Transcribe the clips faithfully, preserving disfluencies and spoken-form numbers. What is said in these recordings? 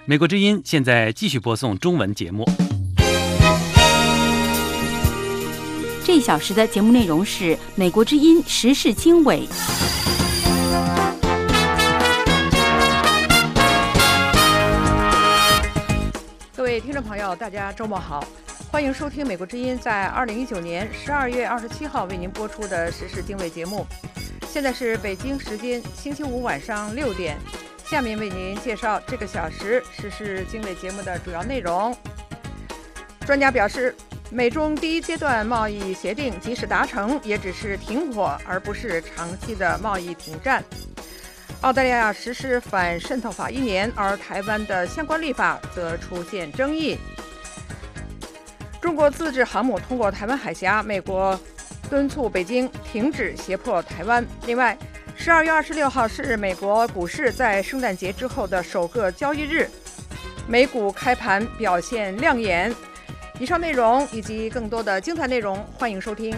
美国之音现在继续播送中文节目。 这一小时的节目内容是美国之音时事经纬。 各位听众朋友，大家周末好，欢迎收听美国之音在二零一九年十二月二十七号为您播出的时事经纬节目。现在是北京时间星期五晚上六点，下面为您介绍这个小时时事经纬节目的主要内容。专家表示，美中第一阶段贸易协定即使达成，也只是停火，而不是长期的贸易停战。澳大利亚实施反渗透法一年，而台湾的相关立法则出现争议。中国自制航母通过台湾海峡，美国敦促北京停止胁迫台湾。另外，十二月二十六号是美国股市在圣诞节之后的首个交易日，美股开盘表现亮眼。以上内容以及更多的精彩内容，欢迎收听。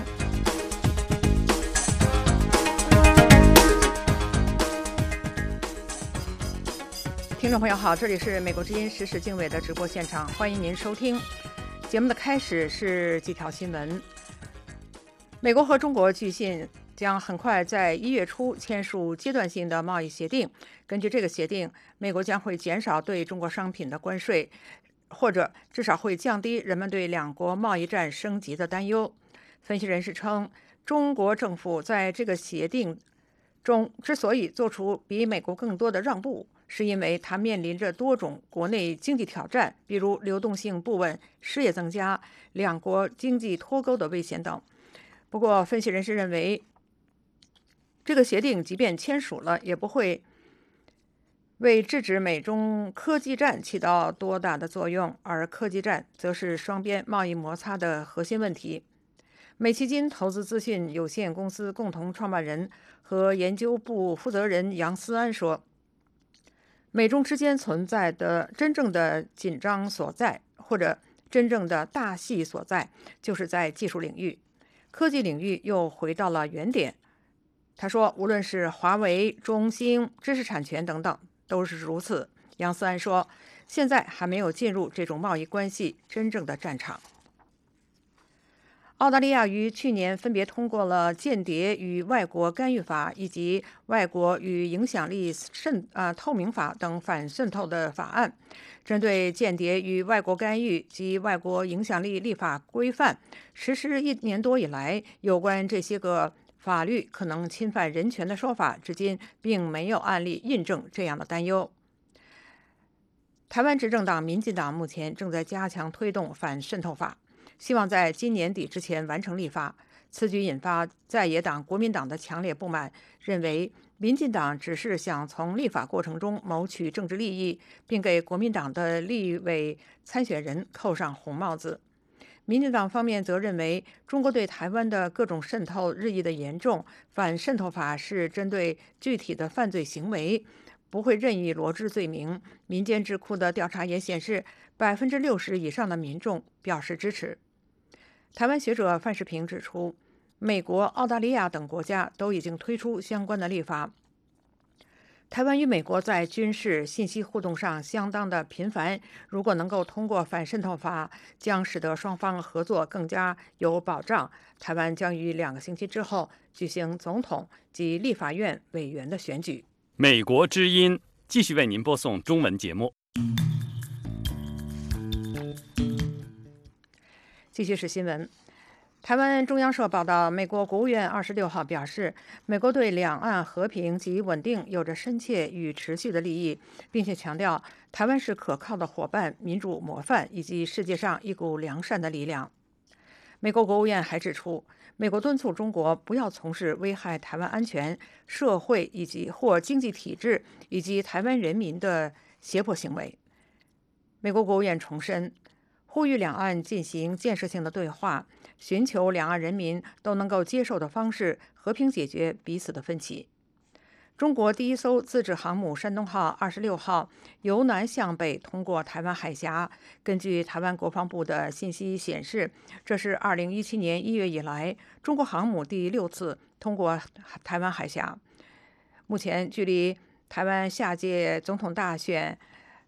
听众朋友好，这里是美国之音时事经纬的直播现场，欢迎您收听。节目的开始是几条新闻。美国和中国据信将很快在一月初签署阶段性的贸易协定。根据这个协定，美国将会减少对中国商品的关税，或者至少会降低人们对两国贸易战升级的担忧。分析人士称，中国政府在这个协定中之所以做出比美国更多的让步，是因为它面临着多种国内经济挑战，比如流动性不稳、失业增加、两国经济脱钩的危险等。不过，分析人士认为，这个协定即便签署了，也不会为制止美中科技战起到多大的作用，而科技战则是双边贸易摩擦的核心问题。美基金投资资讯有限公司共同创办人和研究部负责人杨思安说，美中之间存在的真正的紧张所在，或者真正的大戏所在，就是在技术领域。科技领域又回到了原点。他说，无论是华为、中兴、知识产权等等，都是如此。杨思安说，现在还没有进入这种贸易关系真正的战场。澳大利亚于去年分别通过了《间谍与外国干预法》以及《外国与影响力渗啊透明法》等反渗透的法案。针对间谍与外国干预及外国影响力立法规范实施一年多以来，有关这些个法律可能侵犯人权的说法，至今并没有案例印证这样的担忧。台湾执政党民进党目前正在加强推动反渗透法，希望在今年底之前完成立法。此举引发在野党国民党的强烈不满，认为民进党只是想从立法过程中谋取政治利益，并给国民党的立委参选人扣上红帽子。民进党方面则认为，中国对台湾的各种渗透日益的严重，反渗透法是针对具体的犯罪行为，不会任意罗织罪名。民间智库的调查也显示，百分之六十以上的民众表示支持。台湾学者范世平指出，美国、澳大利亚等国家都已经推出相关的立法。台湾与美国在军事、信息互动上相当的频繁，如果能够通过反渗透法，将使得双方合作更加有保障。台湾将于两个星期之后举行总统及立法院委员的选举。 美国之音继续为您播送中文节目。 继续是新闻。台湾中央社报道，美国国务院二十六号表示，美国对两岸和平及稳定有着深切与持续的利益，并且强调台湾是可靠的伙伴、民主模范以及世界上一股良善的力量。美国国务院还指出，美国敦促中国不要从事危害台湾安全、社会以及或经济体制以及台湾人民的胁迫行为。美国国务院重申，呼吁两岸进行建设性的对话，寻求两岸人民都能够接受的方式，和平解决彼此的分歧。中国第一艘自制航母山东号二十六号由南向北通过台湾海峡。根据台湾国防部的信息显示，这是二零一七年一月以来中国航母第六次通过台湾海峡。目前距离台湾下届总统大选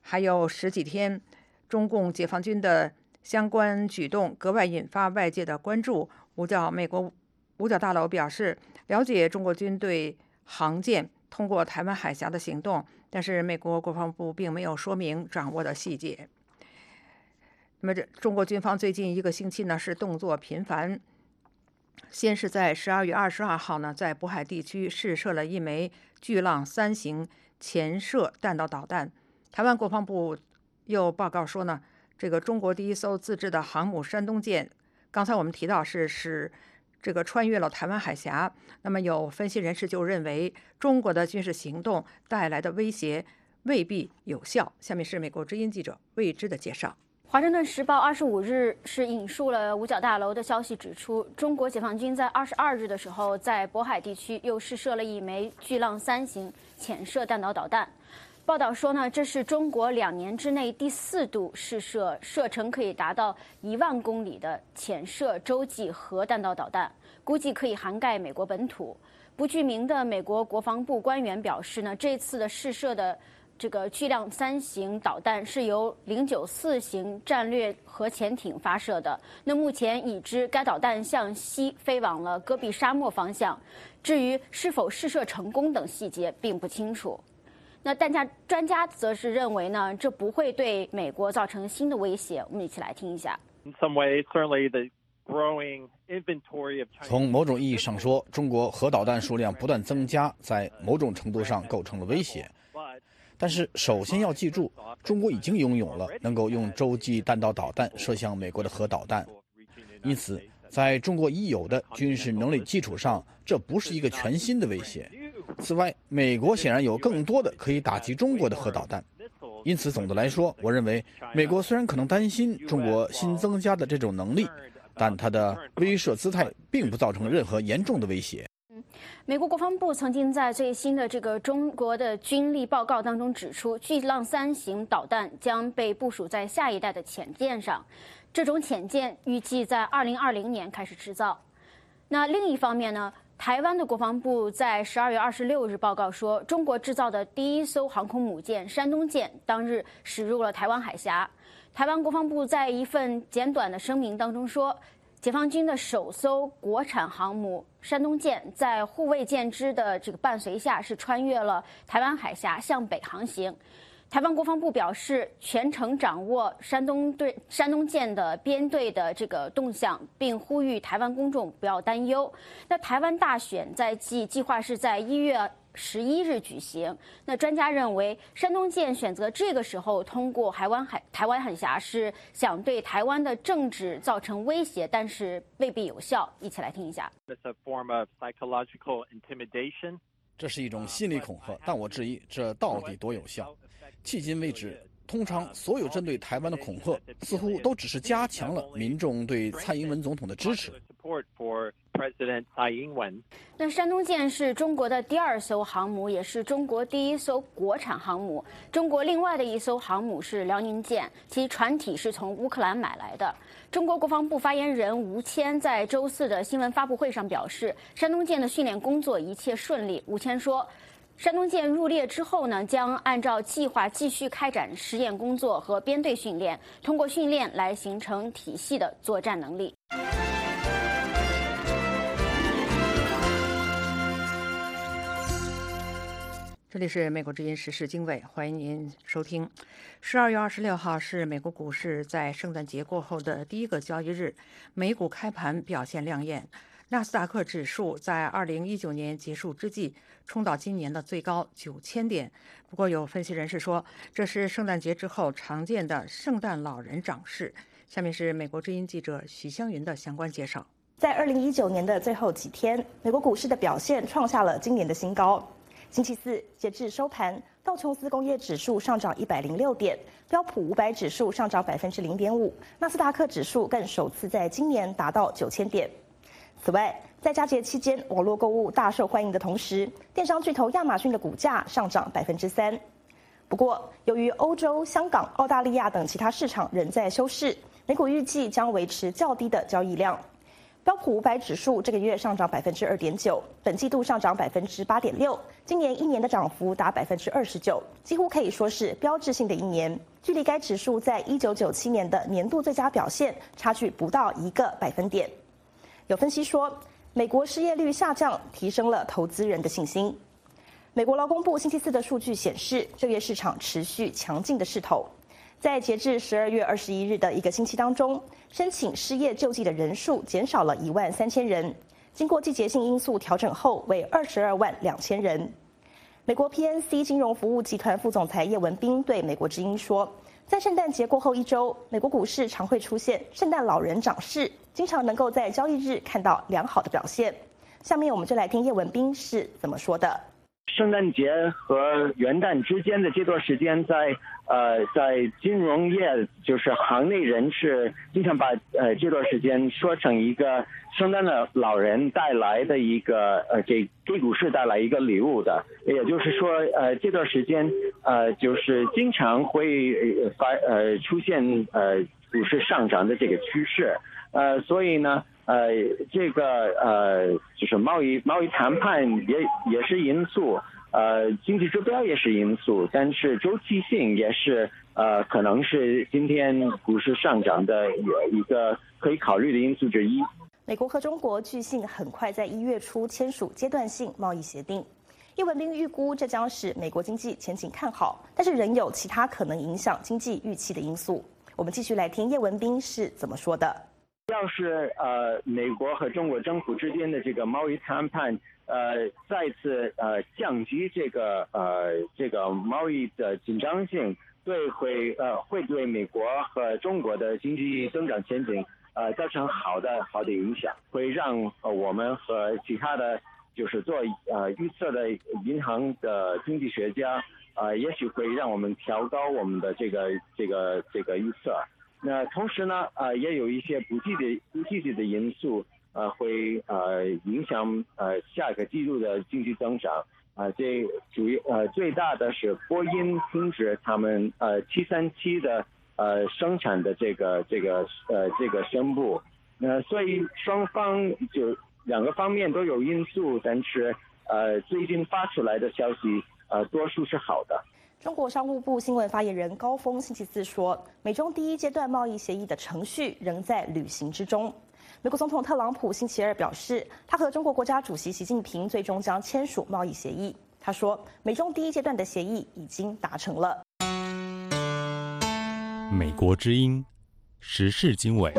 还有十几天，中共解放军的相关举动格外引发外界的关注。五角美国五角大楼表示，了解中国军队航舰通过台湾海峡的行动，但是美国国防部并没有说明掌握的细节。那么，这中国军方最近一个星期呢是动作频繁，先是在十二月二十二号呢，在渤海地区试射了一枚巨浪三型潜射弹道导弹。台湾国防部又报告说呢，这个中国第一艘自制的航母山东舰，刚才我们提到是使这个穿越了台湾海峡。那么有分析人士就认为，中国的军事行动带来的威胁未必有效。下面是美国之音记者魏之的介绍。 华盛顿时报二十五日是引述了五角大楼的消息，指出中国解放军在二十二日的时候，在渤海地区又试射了一枚巨浪三型潜射弹道导弹。报道说呢，这是中国两年之内第四度试射射程可以达到一万公里的潜射洲际核弹道导弹，估计可以涵盖美国本土。不具名的美国国防部官员表示呢，这次的试射的这个巨浪三型导弹是由零九四型战略核潜艇发射的。那目前已知该导弹向西飞往了戈壁沙漠方向，至于是否试射成功等细节并不清楚。那弹价专家则是认为呢，这不会对美国造成新的威胁。我们一起来听一下。 从某种意义上说，中国核导弹数量不断增加，在某种程度上构成了威胁。但是首先要记住，中国已经拥有了能够用洲际弹道导弹射向美国的核导弹，因此在中国已有的军事能力基础上，这不是一个全新的威胁。此外，美国显然有更多的可以打击中国的核导弹，因此总的来说，我认为美国虽然可能担心中国新增加的这种能力，但它的威慑姿态并不造成任何严重的威胁。 美国国防部曾经在最新的这个中国的军力报告当中指出，巨浪三型导弹将被部署在下一代的潜舰上，这种潜舰预计在二零二零年开始制造。那另一方面呢，台湾的国防部在十二月二十六日报告说，中国制造的第一艘航空母舰山东舰当日驶入了台湾海峡。台湾国防部在一份简短的声明当中说，解放军的首艘国产航母山东舰在护卫舰只的这个伴随下，是穿越了台湾海峡向北航行。台湾国防部表示，全程掌握山东队山东舰的编队的这个动向，并呼吁台湾公众不要担忧。那台湾大选在计计划是在一月十一日举行。那专家认为，山东舰选择这个时候通过台湾海台湾海峡，是想对台湾的政治造成威胁，但是未必有效。一起来听一下。 这是一种心理恐吓，但我质疑这到底多有效。迄今为止，通常所有针对台湾的恐吓似乎都只是加强了民众对蔡英文总统的支持。 那山东舰是中国的第二艘航母，也是中国第一艘国产航母。中国另外的一艘航母是辽宁舰，其船体是从乌克兰买来的。中国国防部发言人吴谦在周四的新闻发布会上表示，山东舰的训练工作一切顺利。吴谦说，山东舰入列之后呢，将按照计划继续开展实验工作和编队训练，通过训练来形成体系的作战能力。 这里是美国之音时事经纬，欢迎您收听。十二月二十六号是美国股市在圣诞节过后的第一个交易日，美股开盘表现亮眼。纳斯达克指数在二零一九年结束之际冲到今年的最高九千点。不过有分析人士说，这是圣诞节之后常见的圣诞老人涨势。下面是美国之音记者许湘云的相关介绍。 在二零一九年的最后几天，美国股市的表现创下了今年的新高。星期四截至收盘，道琼斯工业指数上涨一百零六点，标普五百指数上涨百分之零点五，纳斯达克指数更首次在今年达到九千点。此外，在佳节期间，网络购物大受欢迎的同时，电商巨头亚马逊的股价上涨百分之三。不过，由于欧洲、香港、澳大利亚等其他市场仍在休市，美股预计将维持较低的交易量。 标普五百指数这个月上涨百分之二点九，本季度上涨百分之八点六，今年一年的涨幅达百分之二十九，几乎可以说是标志性的一年。距离该指数在一九九七年的年度最佳表现差距不到一个百分点。有分析说，美国失业率下降提升了投资人的信心。美国劳工部星期四的数据显示，就业市场持续强劲的势头。在截至十二月二十一日的一个星期当中，申请失业救济的人数减少了一万三千人，经过季节性因素调整后为二十二万两千人。美国 P N C 金融服务集团副总裁叶文彬对美国之音说，在圣诞节过后一周，美国股市常会出现圣诞老人涨势，经常能够在交易日看到良好的表现。下面我们就来听叶文彬是怎么说的。 圣诞节和元旦之间的这段时间在，呃，在金融业就是行内人士经常把呃这段时间说成一个圣诞的老人带来的一个呃给给股市带来一个礼物的，也就是说呃这段时间呃就是经常会发呃出现呃股市上涨的这个趋势，呃所以呢。呃，这个呃，就是贸易贸易谈判也也是因素，呃，经济指标也是因素，但是周期性也是呃，可能是今天股市上涨的一个可以考虑的因素之一。 美国和中国据信很快在一月初签署阶段性贸易协定。叶文彬预估这将使美国经济前景看好，但是仍有其他可能影响经济预期的因素。我们继续来听叶文彬是怎么说的。 要是呃美国和中国政府之间的这个贸易谈判呃再次呃降低这个呃这个贸易的紧张性，对会呃会对美国和中国的经济增长前景呃造成好的好的影响，会让呃我们和其他的就是做呃预测的银行的经济学家呃也许会让我们调高我们的这个这个这个预测。那同时呢，呃，也有一些不积极、不积极的因素，呃，会呃影响呃下一个季度的经济增长。啊、呃，这主要呃最大的是波音停止他们呃七三七的呃生产的这个这个呃这个宣布。那、呃、所以双方就两个方面都有因素，但是呃最近发出来的消息呃多数是好的。 中国商务部新闻发言人高峰星期四说，美中第一阶段贸易协议的程序仍在履行之中。美国总统特朗普星期二表示，他和中国国家主席习近平最终将签署贸易协议。他说，美中第一阶段的协议已经达成了。 美国之音时事经纬。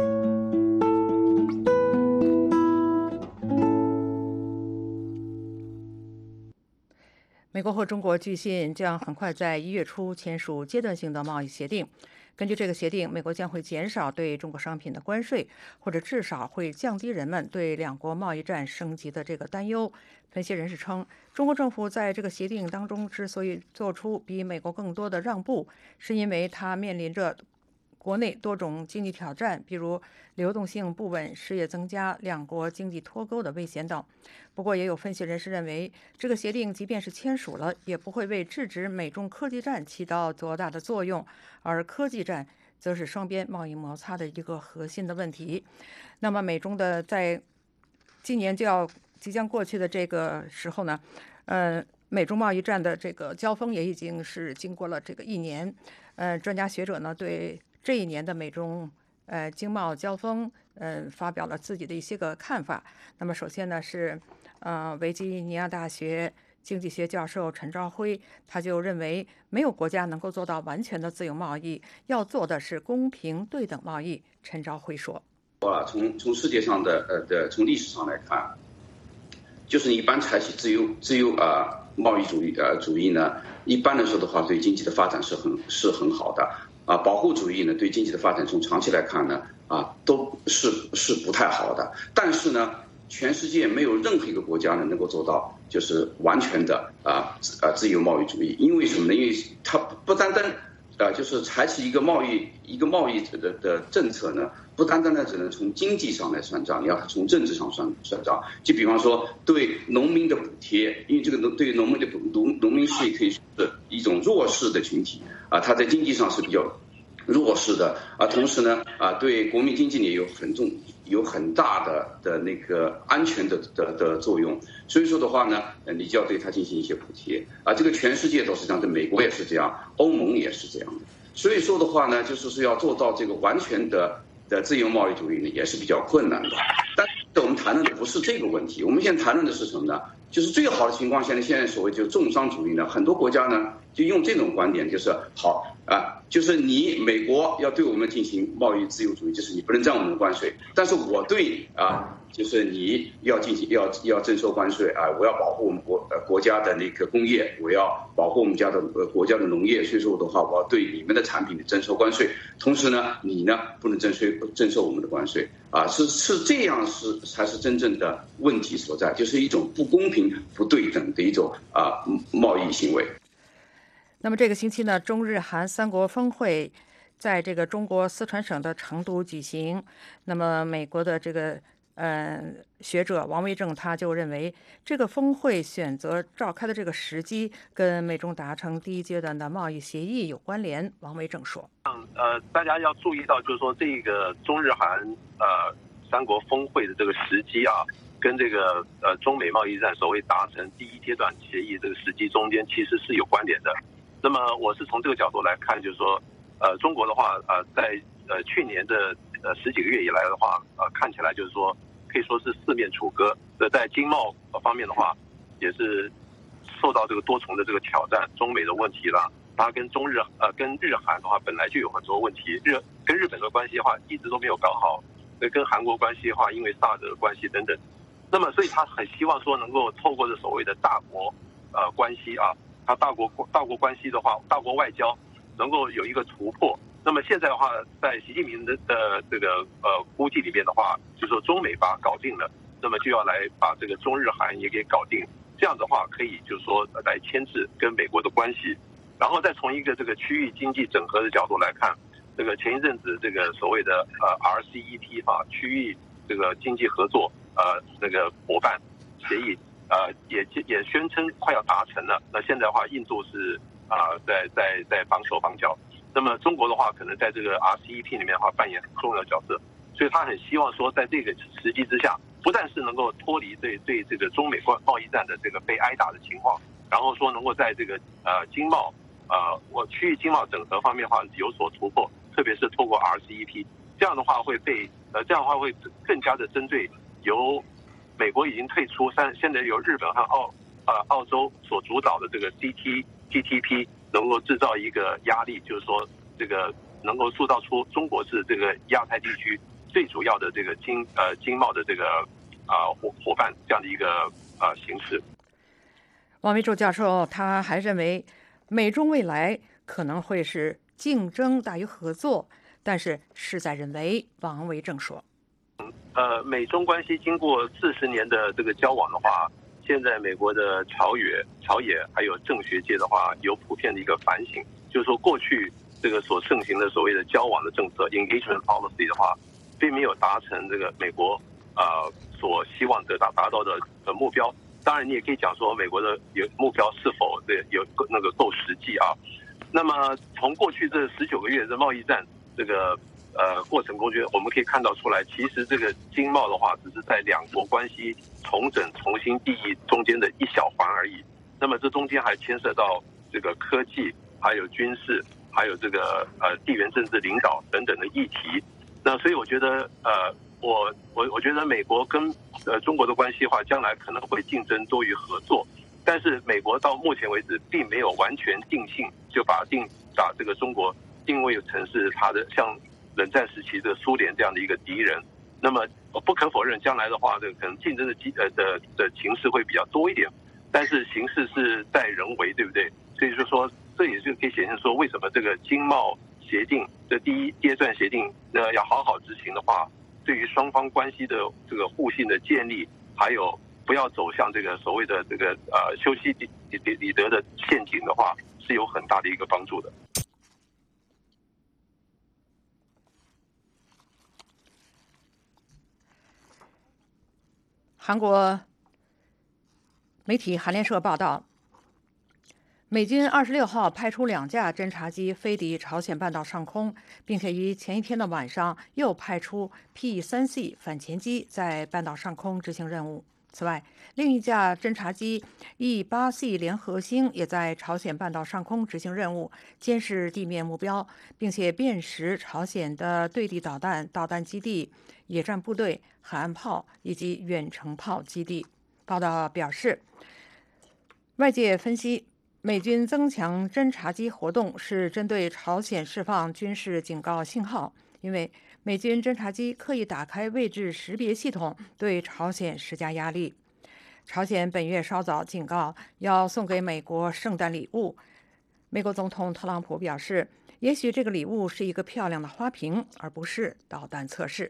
美国和中国据信将很快在一月初签署阶段性的贸易协定。根据这个协定，美国将会减少对中国商品的关税，或者至少会降低人们对两国贸易战升级的这个担忧。分析人士称，中国政府在这个协定当中之所以做出比美国更多的让步，是因为它面临着国内多种经济挑战，比如流动性不稳、失业增加、两国经济脱钩的危险等。不过，也有分析人士认为，这个协定即便是签署了，也不会为制止美中科技战起到多大的作用，而科技战则是双边贸易摩擦的一个核心的问题。那么，美中的在今年就要即将过去的这个时候呢，呃，美中贸易战的这个交锋也已经是经过了这个一年。呃，专家学者呢对这一年的美中呃经贸交锋，呃发表了自己的一些个看法。那么首先呢是呃维吉尼亚大学经济学教授陈朝晖，他就认为没有国家能够做到完全的自由贸易，要做的是公平对等贸易。陈朝晖说：“ 从从世界上的呃的从历史上来看，就是你一般采取自由自由啊、呃、贸易主义呃主义呢，一般来说的话，对经济的发展是很是很好的。”啊，保护主义呢，对经济的发展从长期来看呢，啊，都是是不太好的。但是呢，全世界没有任何一个国家呢能够做到就是完全的啊啊自由贸易主义。因为什么呢？因为它不单单啊就是采取一个贸易一个贸易的的政策呢，不单单的只能从经济上来算账，你要从政治上算算账。就比方说对农民的补贴，因为这个农对农民的农农民是可以是一种弱势的群体。啊，他在经济上是比较弱势的啊，同时呢啊，对国民经济也有很重、有很大的的那个安全的的的作用。所以说的话呢，你就要对它进行一些补贴啊。这个全世界都是这样，对美国也是这样，欧盟也是这样的。所以说的话呢，就是是要做到这个完全的的自由贸易主义呢，也是比较困难的。但是我们谈论的不是这个问题，我们现在谈论的是什么呢？就是最好的情况下呢，现在所谓就重商主义呢，很多国家呢就用这种观点，就是好啊，就是你美国要对我们进行贸易自由主义，就是你不能占我们的关税，但是我对啊，就是你要进行要要征收关税啊，我要保护我们国呃国家的那个工业，我要保护我们家的呃国家的农业，所以说的话，我要对你们的产品征收关税，同时呢，你呢不能征收征收我们的关税啊，是是这样是才是真正的问题所在，就是一种不公平、不对等的一种啊贸易行为。 那么这个星期呢，中日韩三国峰会在这个中国四川省的成都举行。那么美国的这个呃学者王维正他就认为，这个峰会选择召开的这个时机跟美中达成第一阶段的贸易协议有关联。王维正说：“ 呃，大家要注意到，就是说这个中日韩呃三国峰会的这个时机啊，跟这个呃中美贸易战所谓达成第一阶段协议这个时机中间其实是有关联的。那么我是从这个角度来看，就是说，呃，中国的话，呃，在呃去年的呃十几个月以来的话，呃，看起来就是说可以说是四面楚歌。呃，在经贸方面的话，也是受到这个多重的这个挑战，中美的问题啦，它跟中日呃跟日韩的话本来就有很多问题，日跟日本的关系的话一直都没有搞好，跟韩国关系的话因为萨德的关系等等，那么所以他很希望说能够透过这所谓的大国呃关系啊。他大国大国关系的话，大国外交能够有一个突破。那么现在的话，在习近平的的这个呃估计里面的话，就是说中美把搞定了，那么就要来把这个中日韩也给搞定。这样的话，可以就是说来牵制跟美国的关系。然后再从一个这个区域经济整合的角度来看，这个前一阵子这个所谓的呃 R C E P 啊，区域这个经济合作呃那个伙伴协议。呃，也也宣称快要达成了。那现在的话，印度是啊、呃，在在在绑手绑脚。那么中国的话，可能在这个 R C E P 里面的话扮演很重要的角色。所以他很希望说，在这个时机之下，不但是能够脱离对对这个中美贸易战的这个被挨打的情况，然后说能够在这个呃经贸呃我区域经贸整合方面的话有所突破，特别是透过 R C E P， 这样的话会被呃这样的话会更加的针对由。美国已经退出，现现在由日本和澳呃澳洲所主导的这个 C T T T P 能够制造一个压力，就是说这个能够塑造出中国是这个亚太地区最主要的这个经呃经贸的这个啊、呃、伙伙伴这样的一个呃形式。 王维洲教授他还认为，美中未来可能会是竞争大于合作，但是事在人为。王维正说。 呃，美中关系经过四十年的这个交往的话，现在美国的朝野、朝野还有政学界的话，有普遍的一个反省，就是说过去这个所盛行的所谓的交往的政策 （engagement policy） 的话，并没有达成这个美国呃所希望得达达到的呃目标。当然，你也可以讲说美国的有目标是否对有那个够实际啊？那么从过去这十九个月的贸易战这个。呃，过程中间我们可以看到出来，其实这个经贸的话，只是在两国关系重整、重新定义中间的一小环而已。那么这中间还牵涉到这个科技、还有军事、还有这个呃地缘政治领导等等的议题。那所以我觉得，呃，我我我觉得美国跟呃中国的关系的话，将来可能会竞争多于合作。但是美国到目前为止，并没有完全定性，就把定把这个中国定位成是它的像。冷战时期的苏联这样的一个敌人，那么不可否认，将来的话，这个可能竞争的机呃的的形势会比较多一点，但是形势是在人为，对不对？所以就说，这也就可以显现说，为什么这个经贸协定的第一阶段协定，呃，要好好执行的话，对于双方关系的这个互信的建立，还有不要走向这个所谓的这个呃修昔底底底德的陷阱的话，是有很大的一个帮助的。 韩国媒体韩联社报道， 美军二十六号派出两架侦察机飞抵朝鲜半岛上空，并且于前一天的晚上又派出 P 三 C 反潜机在半岛上空执行任务。此外，另一架侦察机 E 八 C 联合星也在朝鲜半岛上空执行任务，监视地面目标，并且辨识朝鲜的对地导弹、导弹基地、野战部队、海岸炮以及远程炮基地。报道表示，外界分析，美军增强侦察机活动是针对朝鲜释放军事警告信号，因为美军侦察机刻意打开位置识别系统，对朝鲜施加压力。朝鲜本月稍早警告要送给美国圣诞礼物，美国总统特朗普表示，也许这个礼物是一个漂亮的花瓶，而不是导弹测试。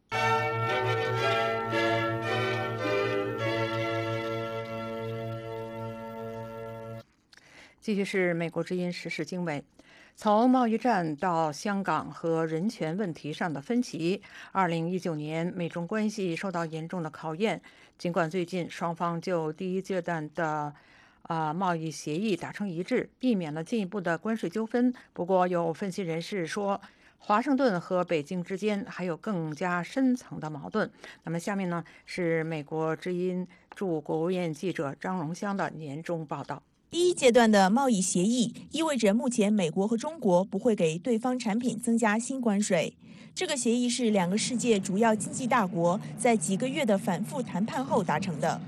继续是美国之音时事经纬。从贸易战到香港和人权问题上的分歧，二零一九年美中关系受到严重的考验。尽管最近双方就第一阶段的啊、呃、贸易协议达成一致，避免了进一步的关税纠纷，不过有分析人士说，华盛顿和北京之间还有更加深层的矛盾。那么下面呢是美国之音驻国务院记者张荣香的年终报道。 第一阶段的贸易协议意味着目前美国和中国不会给对方产品增加新关税。这个协议是两个世界主要经济大国在几个月的反复谈判后达成的。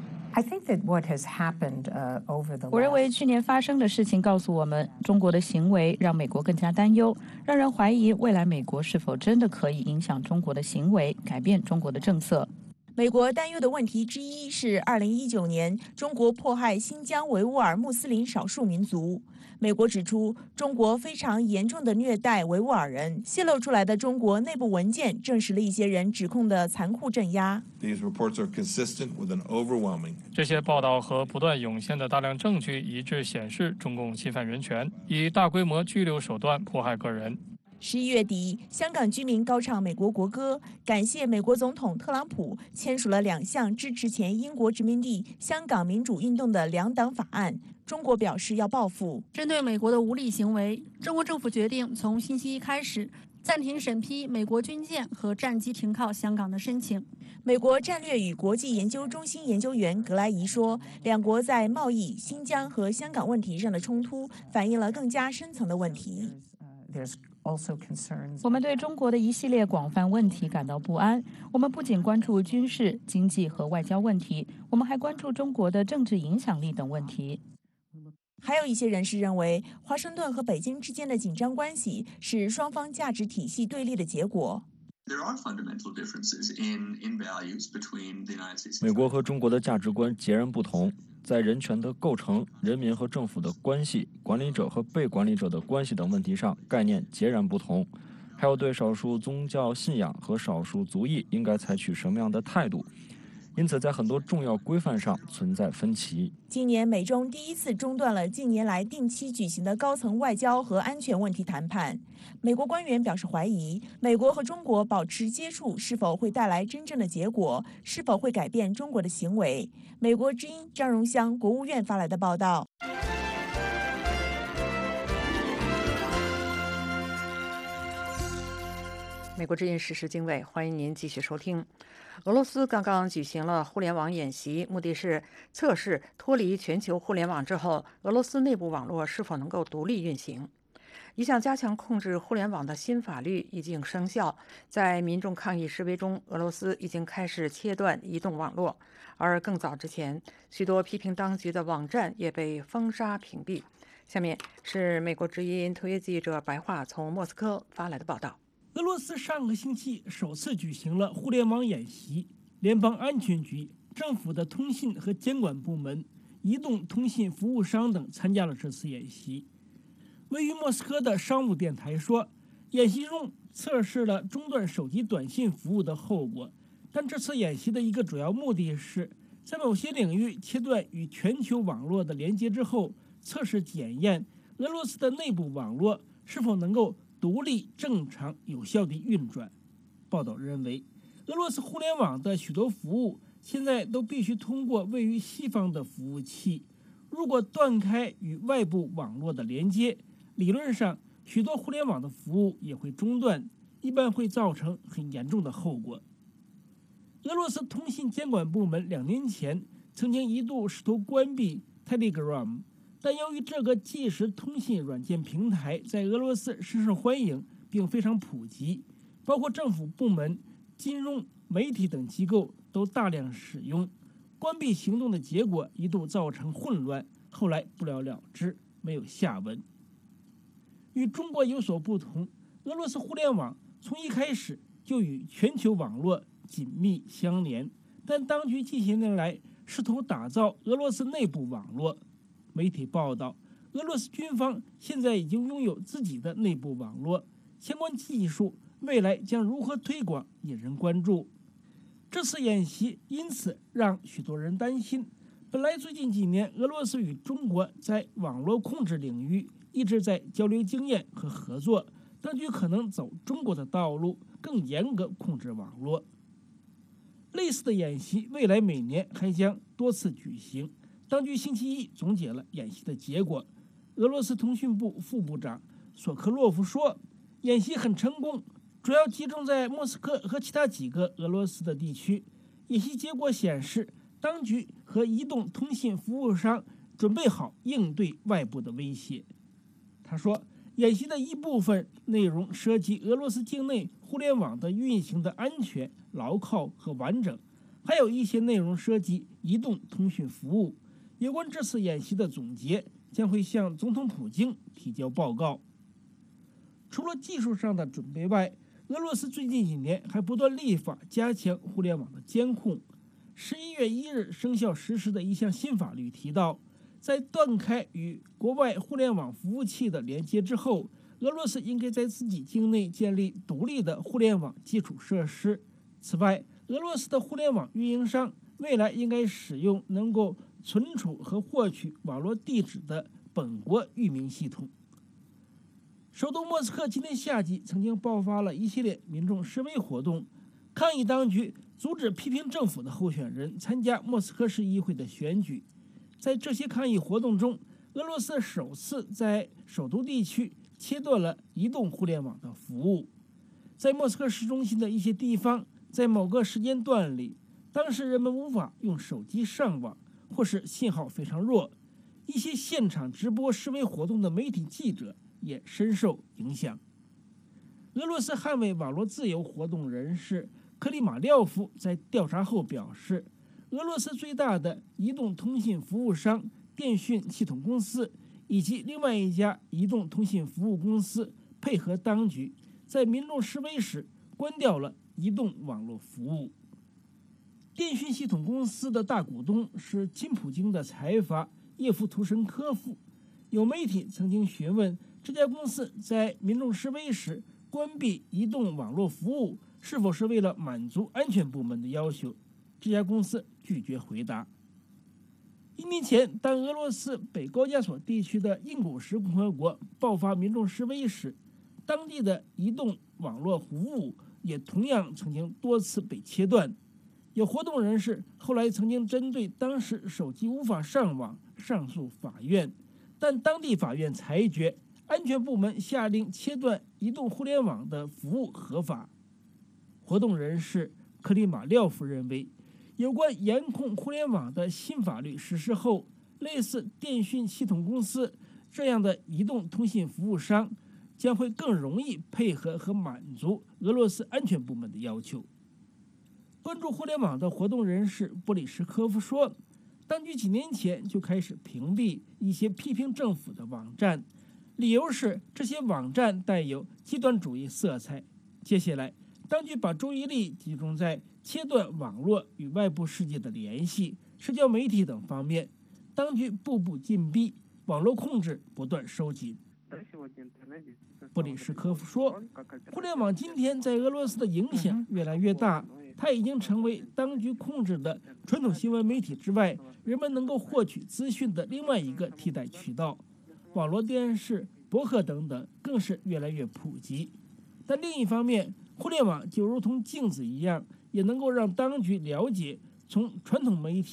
我认为去年发生的事情告诉我们，中国的行为让美国更加担忧，让人怀疑未来美国是否真的可以影响中国的行为，改变中国的政策。 美国担忧的问题之一是二零一九年中国迫害新疆维吾尔穆斯林少数民族。美国指出，中国非常严重的虐待维吾尔人。泄露出来的中国内部文件证实了一些人指控的残酷镇压。 这些报道和不断涌现的大量证据一致显示，中共侵犯人权，以大规模拘留手段迫害个人。 十一月底，香港居民高唱美国国歌，感谢美国总统特朗普签署了两项支持前英国殖民地香港民主运动的两党法案。中国表示要报复。 针对美国的无理行为，中国政府决定从星期一开始暂停审批美国军舰和战机停靠香港的申请。 美国战略与国际研究中心研究员格莱仪说，两国在贸易、新疆和香港问题上的冲突反映了更加深层的问题。 我们对中国的一系列广泛问题感到不安。我们不仅关注军事、经济和外交问题，我们还关注中国的政治影响力等问题。 还有一些人士认为，华盛顿和北京之间的紧张关系是双方价值体系对立的结果。 美国和中国的价值观截然不同，在人权的构成、人民和政府的关系、管理者和被管理者的关系等问题上概念截然不同，还有对少数宗教信仰和少数族裔应该采取什么样的态度。因此，在很多重要规范上存在分歧。 今年美中第一次中断了近年来定期举行的高层外交和安全问题谈判。美国官员表示怀疑，美国和中国保持接触是否会带来真正的结果，是否会改变中国的行为。美国之音张荣香，国务院发来的报道。 美国之音时事经纬，欢迎您继续收听。俄罗斯刚刚举行了互联网演习，目的是测试脱离全球互联网之后，俄罗斯内部网络是否能够独立运行。一项加强控制互联网的新法律已经生效，在民众抗议示威中，俄罗斯已经开始切断移动网络，而更早之前，许多批评当局的网站也被封杀屏蔽。下面是美国之音特约记者白桦从莫斯科发来的报道。 俄罗斯上个星期首次举行了互联网演习，联邦安全局、政府的通信和监管部门、移动通信服务商等参加了这次演习。位于莫斯科的商务电台说，演习中测试了中断手机短信服务的后果，但这次演习的一个主要目的是在某些领域切断与全球网络的连接之后，测试检验俄罗斯的内部网络是否能够独立、正常、有效地运转。报道认为，俄罗斯互联网的许多服务现在都必须通过位于西方的服务器。 如果断开与外部网络的连接，理论上许多互联网的服务也会中断，一般会造成很严重的后果。俄罗斯通信监管部门两年前曾经一度试图关闭 Telegram， 但由于这个即时通信软件平台在俄罗斯深受欢迎并非常普及，包括政府部门、金融、媒体等机构都大量使用。关闭行动的结果一度造成混乱，后来不了了之，没有下文。与中国有所不同，俄罗斯互联网从一开始就与全球网络紧密相连，但当局近些年来试图打造俄罗斯内部网络。媒体报道，俄罗斯军方现在已经拥有自己的内部网络，相关技术未来将如何推广引人关注。这次演习因此让许多人担心，本来最近几年俄罗斯与中国在网络控制领域一直在交流经验和合作，当局可能走中国的道路，更严格控制网络。类似的演习未来每年还将多次举行。当局星期一总结了演习的结果。俄罗斯通讯部副部长索科洛夫说，演习很成功，主要集中在莫斯科和其他几个俄罗斯的地区。演习结果显示，当局和移动通信服务商准备好应对外部的威胁。他说，演习的一部分内容涉及俄罗斯境内互联网的运行的安全、牢靠和完整，还有一些内容涉及移动通讯服务。有关这次演习的总结将会向总统普京提交报告。除了技术上的准备外，俄罗斯最近几年还不断立法加强互联网的监控。十一月一日生效实施的一项新法律提到，在断开与国外互联网服务器的连接之后，俄罗斯应该在自己境内建立独立的互联网基础设施。此外，俄罗斯的互联网运营商未来应该使用能够存储和获取网络地址的本国域名系统。首都莫斯科今年夏季曾经爆发了一系列民众示威活动，抗议当局阻止批评政府的候选人参加莫斯科市议会的选举。在这些抗议活动中，俄罗斯首次在首都地区切断了移动互联网的服务。在莫斯科市中心的一些地方，在某个时间段里，当时人们无法用手机上网，或是信号非常弱。一些现场直播示威活动的媒体记者也深受影响。俄罗斯捍卫网络自由活动人士克里马廖夫在调查后表示，俄罗斯最大的移动通信服务商电讯系统公司以及另外一家移动通信服务公司配合当局，在民众示威时关掉了移动网络服务。电讯系统公司的大股东是金普京的财阀叶夫图申科夫。有媒体曾经询问这家公司在民众示威时关闭移动网络服务是否是为了满足安全部门的要求，这家公司拒绝回答。一年前，当俄罗斯北高加索地区的印古什共和国爆发民众示威时，当地的移动网络服务也同样曾经多次被切断。有活动人士后来曾经针对当时手机无法上网上诉法院，但当地法院裁决安全部门下令切断移动互联网的服务合法。活动人士克里马廖夫认为，有关严控互联网的新法律实施后，类似电讯系统公司这样的移动通信服务商将会更容易配合和满足俄罗斯安全部门的要求。关注互联网的活动人士波里什科夫说，当局几年前就开始屏蔽一些批评政府的网站，理由是这些网站带有极端主义色彩。接下来，当局把注意力集中在切断网络与外部世界的联系、社交媒体等方面。当局步步紧逼，网络控制不断收紧。布里什科夫说，互联网今天在俄罗斯的影响越来越大，它已经成为当局控制的传统新闻媒体之外人们能够获取资讯的另外一个替代渠道。网络电视、博客等等更是越来越普及。但另一方面，互联网就如同镜子一样，也能够让当局了解从传统媒体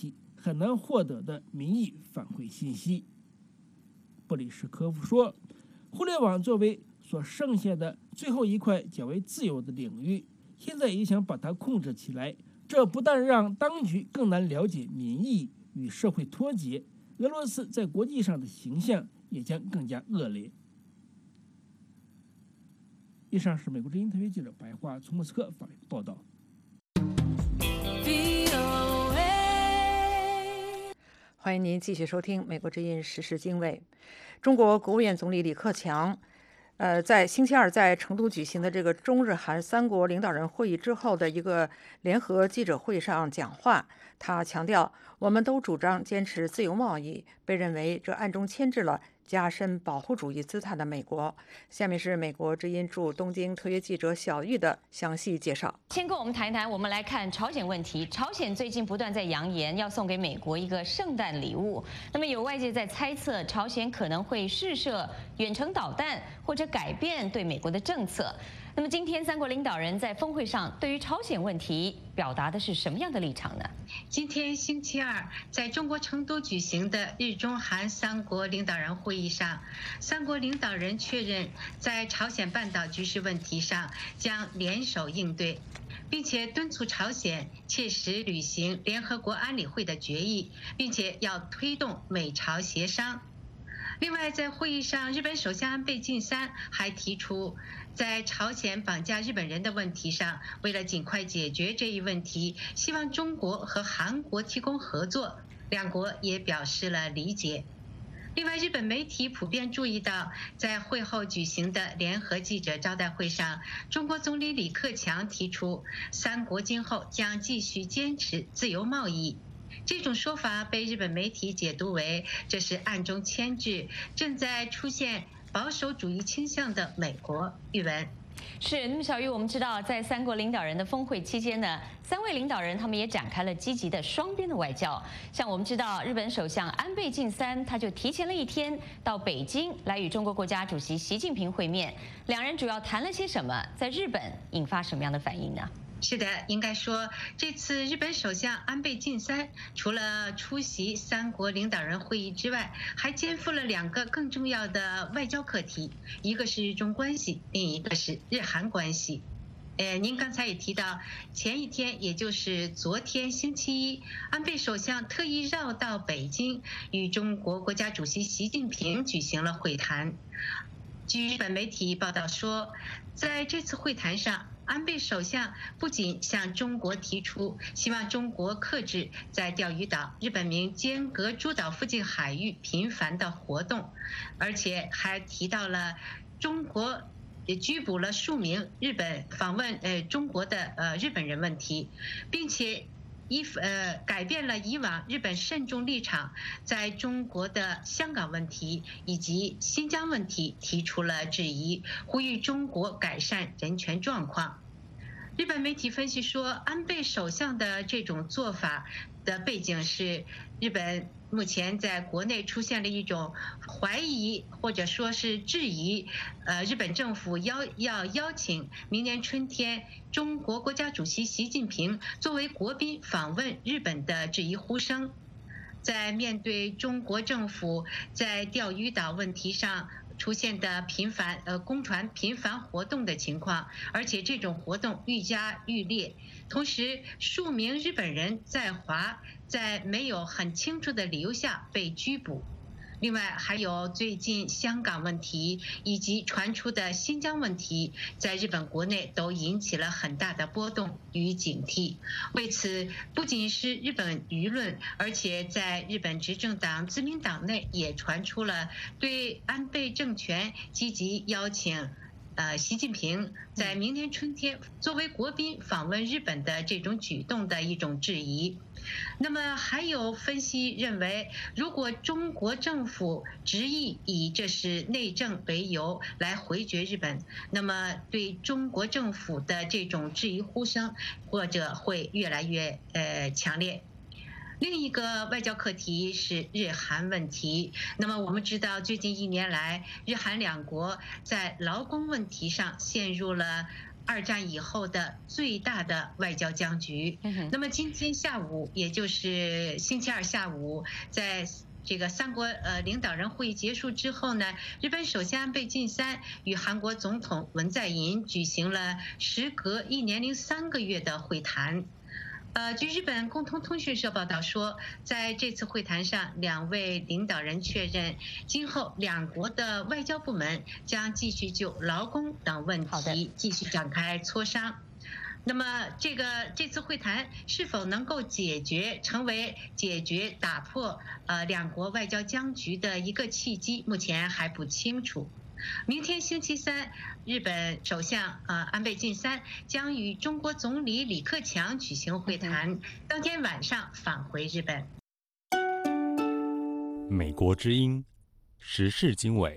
很难获得的民意反馈信息。布里什科夫说，互联网作为所剩下的最后一块较为自由的领域，现在也想把它控制起来，这不但让当局更难了解民意与社会脱节，俄罗斯在国际上的形象也将更加恶劣。以上是美国之音特约记者白桦从莫斯科发来的报道。 欢迎您继续收听《美国之音时事经纬》。中国国务院总理李克强，呃，在星期二在成都举行的这个中日韩三国领导人会议之后的一个联合记者会上讲话，他强调，我们都主张坚持自由贸易，被认为这暗中牵制了加深保护主义姿态的美国。下面是美国之音驻东京特约记者小玉的详细介绍。 先跟我们谈一谈，我们来看朝鲜问题。朝鲜最近不断在扬言要送给美国一个圣诞礼物，那么有外界在猜测，朝鲜可能会试射远程导弹，或者改变对美国的政策。那么今天三国领导人在峰会上对于朝鲜问题表达的是什么样的立场呢？ 今天星期二，在中国成都举行的日中韩三国领导人会议上，三国领导人确认在朝鲜半岛局势问题上将联手应对，并且敦促朝鲜切实履行联合国安理会的决议，并且要推动美朝协商。另外，在会议上，日本首相安倍晋三还提出，在朝鲜绑架日本人的问题上，为了尽快解决这一问题，希望中国和韩国提供合作，两国也表示了理解。另外，日本媒体普遍注意到，在会后举行的联合记者招待会上，中国总理李克强提出，三国今后将继续坚持自由贸易。这种说法被日本媒体解读为这是暗中牵制正在出现保守主义倾向的美国。玉文是，那么小玉，我们知道在三国领导人的峰会期间呢，三位领导人他们也展开了积极的双边的外交。像我们知道，日本首相安倍晋三他就提前了一天到北京来与中国国家主席习近平会面，两人主要谈了些什么？在日本引发什么样的反应呢？ 是的，应该说，这次日本首相安倍晋三除了出席三国领导人会议之外，还肩负了两个更重要的外交课题，一个是日中关系，另一个是日韩关系。呃，您刚才也提到，前一天，也就是昨天星期一，安倍首相特意绕到北京，与中国国家主席习近平举行了会谈。据日本媒体报道说，在这次会谈上，安倍首相不仅向中国提出希望中国克制在钓鱼岛、日本名尖阁诸岛附近海域频繁的活动，而且还提到了中国也拘捕了数名日本访问呃中国的呃日本人问题，并且以呃改变了以往日本慎重立场，在中国的香港问题以及新疆问题提出了质疑，呼吁中国改善人权状况。日本媒体分析说，安倍首相的这种做法的背景是日本目前在国内出现了一种怀疑或者说是质疑，呃，日本政府邀要邀请明年春天中国国家主席习近平作为国宾访问日本的质疑呼声。在面对中国政府在钓鱼岛问题上出现的频繁呃公船频繁活动的情况，而且这种活动愈加愈烈，同时数名日本人在华在没有很清楚的理由下被拘捕。另外还有最近香港问题以及传出的新疆问题，在日本国内都引起了很大的波动与警惕。为此，不仅是日本舆论，而且在日本执政党自民党内也传出了对安倍政权积极邀请呃，习近平在明年春天作为国宾访问日本的这种举动的一种质疑。那么还有分析认为，如果中国政府执意以这是内政为由来回绝日本，那么对中国政府的这种质疑呼声或者会越来越呃强烈。另一个外交课题是日韩问题。那么我们知道，最近一年来，日韩两国在劳工问题上陷入了二战以后的最大的外交僵局。那么今天下午，也就是星期二下午，在这个三国呃领导人会议结束之后呢，日本首相安倍晋三与韩国总统文在寅举行了时隔一年零三个月的会谈。呃，据日本共同通讯社报道说，在这次会谈上，两位领导人确认，今后两国的外交部门将继续就劳工等问题继续展开磋商。那么，这个这次会谈是否能够解决，成为解决打破呃两国外交僵局的一个契机，目前还不清楚。明天星期三，日本首相呃安倍晋三将与中国总理李克强举行会谈，当天晚上返回日本。 美国之音时事经纬。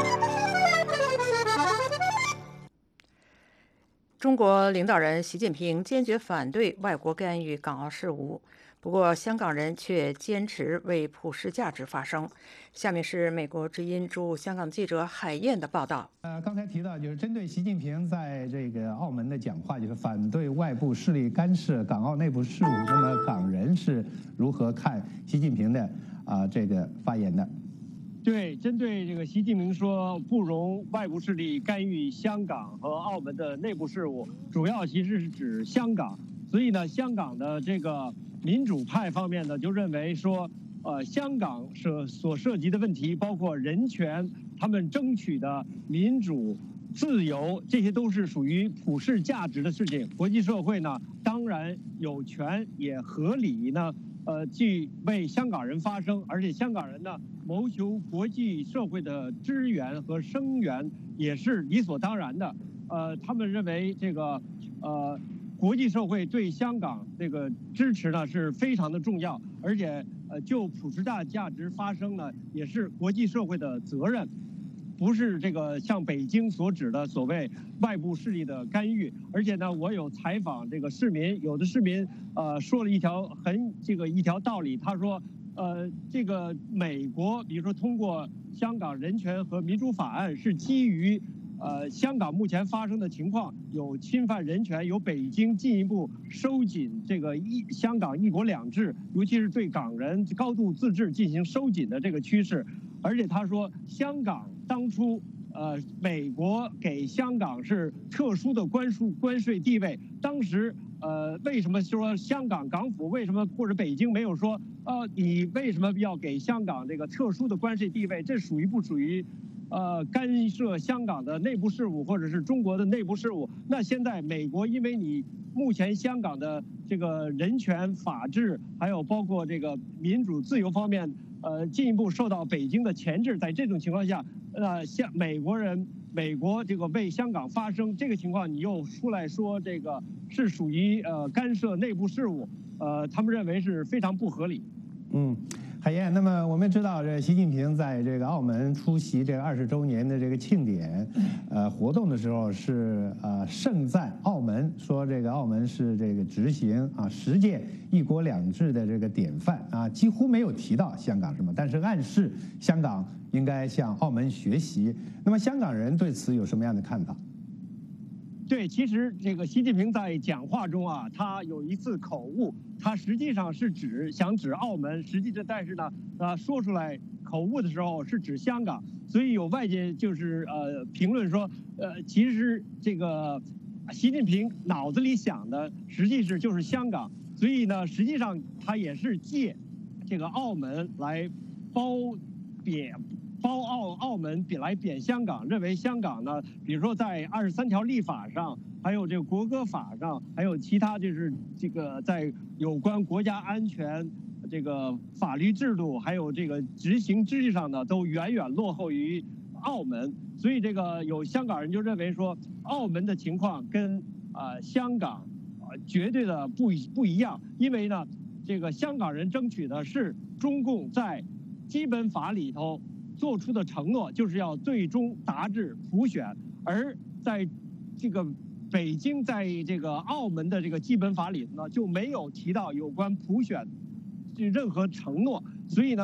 中国领导人习近平坚决反对外国干预港澳事务，不过香港人却坚持为普世价值发声。下面是美国之音驻香港记者海燕的报道。 呃，刚才提到就是针对习近平在这个澳门的讲话，就是反对外部势力干涉港澳内部事务。那么港人是如何看习近平的啊、呃、这个发言的？ 对，针对这个习近平说不容外部势力干预香港和澳门的内部事务，主要其实是指香港。所以呢，香港的这个民主派方面呢，就认为说，呃，香港所所涉及的问题，包括人权，他们争取的民主、自由，这些都是属于普世价值的事情。国际社会呢，当然有权也合理呢。呃，既为香港人发声，而且香港人呢谋求国际社会的支援和声援也是理所当然的。呃，他们认为这个呃国际社会对香港这个支持呢是非常的重要，而且呃就普世大价值发声呢也是国际社会的责任。不是这个像北京所指的所谓外部势力的干预，而且呢，我有采访这个市民，有的市民呃说了一条很这个一条道理，他说，呃，这个美国比如说通过香港人权和民主法案是基于呃香港目前发生的情况有侵犯人权，有北京进一步收紧这个一香港一国两制，尤其是对港人高度自治进行收紧的这个趋势。而且他说，香港当初，呃，美国给香港是特殊的关税关税地位。当时，呃，为什么说香港港府为什么或者北京没有说，呃，你为什么要给香港这个特殊的关税地位？这属于不属于，呃，干涉香港的内部事务或者是中国的内部事务？那现在美国因为你目前香港的这个人权、法治，还有包括这个民主自由方面。呃，进一步受到北京的钳制，在这种情况下，呃，像美国人、美国这个为香港发声，这个情况你又出来说这个是属于呃干涉内部事务，呃，他们认为是非常不合理。 嗯。海燕，那么我们知道，这习近平在这个澳门出席这个二十周年的这个庆典，呃，活动的时候是呃盛赞澳门，说这个澳门是这个执行啊实践一国两制的这个典范啊，几乎没有提到香港什么，但是暗示香港应该向澳门学习。那么香港人对此有什么样的看法？ 对，其实这个习近平在讲话中啊，他有一次口误，他实际上是指想指澳门，实际的但是呢，呃，说出来口误的时候是指香港，所以有外界就是呃评论说，呃，其实这个习近平脑子里想的实际是就是香港，所以呢，实际上他也是借这个澳门来包贬。包澳澳门比来贬香港，认为香港呢，比如说在二十三条立法上，还有这个国歌法上，还有其他就是这个在有关国家安全、这个法律制度，还有这个执行知识上呢，都远远落后于澳门。所以这个有香港人就认为说，澳门的情况跟呃香港呃绝对的不不一样，因为呢，这个香港人争取的是中共在基本法里头做出的承诺，就是要最终达至普选，而在这个北京在这个澳门的这个基本法里呢，就没有提到有关普选任何承诺，所以呢，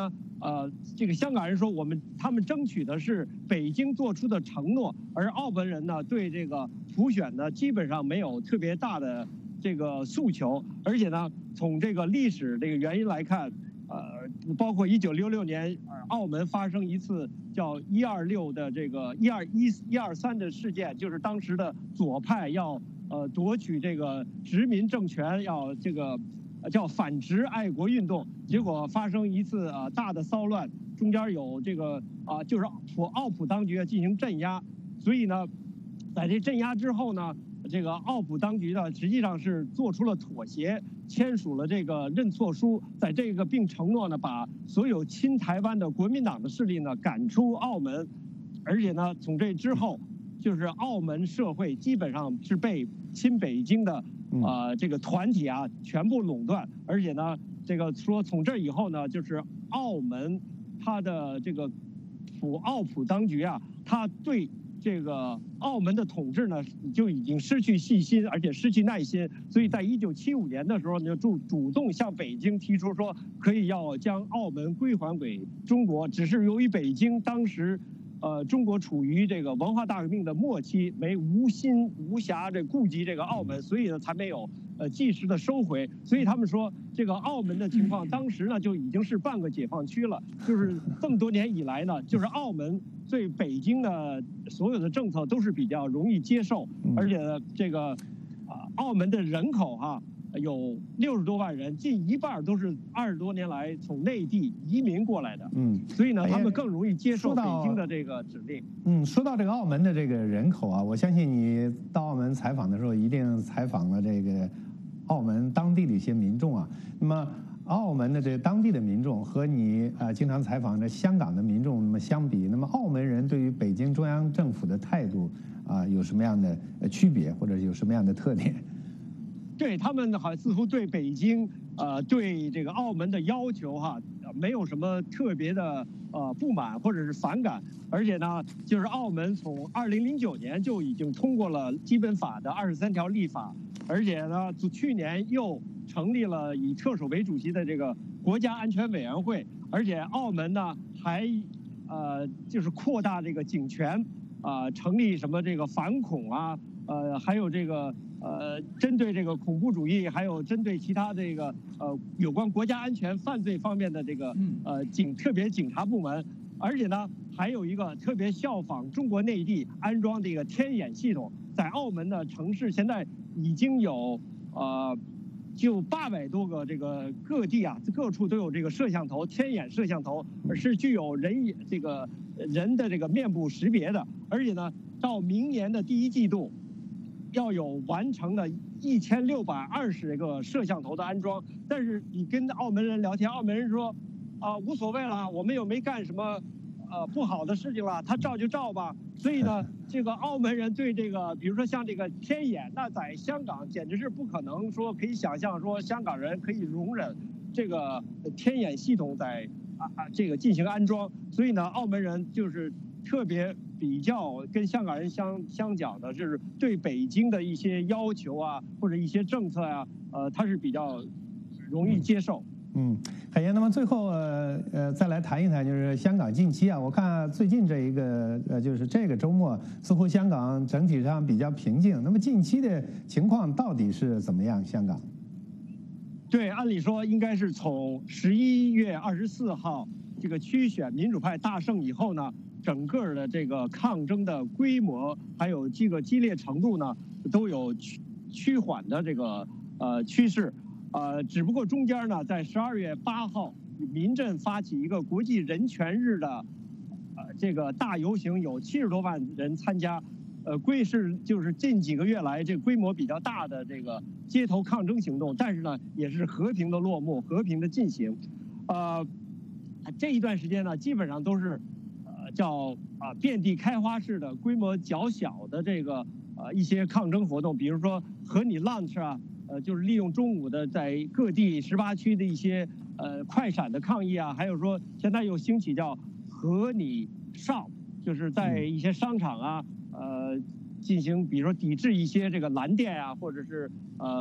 呃，这个香港人说我们他们争取的是北京做出的承诺，而澳门人呢对这个普选呢基本上没有特别大的这个诉求，而且呢从这个历史这个原因来看，呃，包括一九六六年澳门发生一次叫一二六的这个一二一一二三的事件，就是当时的左派要呃夺取这个殖民政权，要这个。叫反殖爱国运动，结果发生一次啊大的骚乱，中间有这个啊就是普澳普当局进行镇压，所以呢，在这镇压之后呢，这个澳普当局呢实际上是做出了妥协，签署了这个认错书，在这个并承诺呢把所有亲台湾的国民党的势力呢赶出澳门，而且呢从这之后，就是澳门社会基本上是被亲北京的。呃，这个团体啊，全部垄断，而且呢，这个说从这以后呢，就是澳门，它的这个普澳普当局啊，他对这个澳门的统治呢，就已经失去信心，而且失去耐心，所以在一九七五年的时候呢，就主主动向北京提出说，可以要将澳门归还给中国，只是由于北京当时。呃，中国处于这个文化大革命的末期，没无心无暇这顾及这个澳门，所以呢才没有呃及时的收回。所以他们说这个澳门的情况，当时呢就已经是半个解放区了。就是这么多年以来呢，就是澳门对北京的所有的政策都是比较容易接受，而且呢这个啊澳门的人口哈、啊。有六十多万人，近一半都是二十多年来从内地移民过来的，嗯，所以呢，他们更容易接受北京的这个指令。 嗯，说到这个澳门的这个人口啊，我相信你到澳门采访的时候，一定采访了这个澳门当地的一些民众啊。那么，澳门的这个当地的民众和你啊、呃、经常采访的香港的民众那么相比，那么澳门人对于北京中央政府的态度啊、呃、有什么样的区别，或者有什么样的特点？ 对他们好似乎对北京，呃，对这个澳门的要求哈，没有什么特别的呃不满或者是反感，而且呢，就是澳门从二零零九年就已经通过了基本法的二十三条立法，而且呢，从去年又成立了以特首为主席的这个国家安全委员会，而且澳门呢还呃就是扩大这个警权，啊、呃，成立什么这个反恐啊，呃，还有这个。呃，针对这个恐怖主义，还有针对其他这个呃有关国家安全犯罪方面的这个呃警特别警察部门，而且呢还有一个特别效仿中国内地安装这个天眼系统，在澳门的城市现在已经有呃就八百多个这个各地啊各处都有这个摄像头，天眼摄像头，是具有人眼这个人的这个面部识别的，而且呢到明年的第一季度。要有完成的一千六百二十个摄像头的安装，但是你跟澳门人聊天，澳门人说，啊、呃、无所谓了，我们又没干什么呃不好的事情了，他照就照吧。所以呢，这个澳门人对这个，比如说像这个天眼，那在香港简直是不可能说可以想象说香港人可以容忍这个天眼系统在啊啊这个进行安装，所以呢，澳门人就是特别。比较跟香港人相相讲的，就是对北京的一些要求啊，或者一些政策啊，呃，他是比较容易接受。 嗯，海燕，那么最后呃呃再来谈一谈，就是香港近期啊，我看最近这一个呃就是这个周末，似乎香港整体上比较平静。那么近期的情况到底是怎么样？香港？ 对，按理说应该是从十一月二十四号这个区选民主派大胜以后呢。整个的这个抗争的规模，还有这个激烈程度呢，都有趋趋缓的这个呃趋势，呃，只不过中间呢，在十二月八号，民阵发起一个国际人权日的呃这个大游行，有七十多万人参加，呃，规是就是近几个月来这规模比较大的这个街头抗争行动，但是呢，也是和平的落幕，和平的进行，呃，这一段时间呢，基本上都是。叫啊遍地开花式的规模较小的这个呃一些抗争活动，比如说和你 lunch 啊，呃就是利用中午的在各地十八区的一些呃快闪的抗议啊，还有说现在又兴起叫和你上，就是在一些商场啊呃进行比如说抵制一些这个蓝店啊，或者是呃